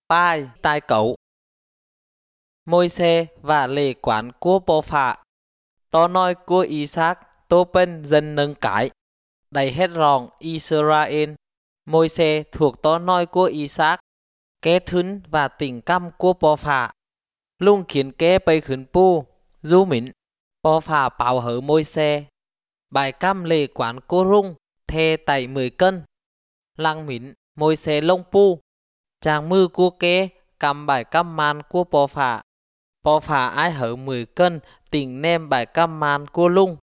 Pai tai cậu. Môi-se và lề quán của bò phạ. Tó nói của Isaac tô bên dân nâng cãi. Đầy hết ròng Israel. Môi-se thuộc tó nói của Isaac. Kế thứng và tình căm của bò phạ. Lung khiến kế bây khẩn pu. Du mịn. Bò phạ bảo hở Môi-se. Bài căm lề quán của rung. Thê tại 10 cân. Lăng mịn Môi-se lông pu. Chàng mư của kế cầm bài căm man của bò phạ. Bò phạ ai hở 10 cân tình nem bài căm man của lung.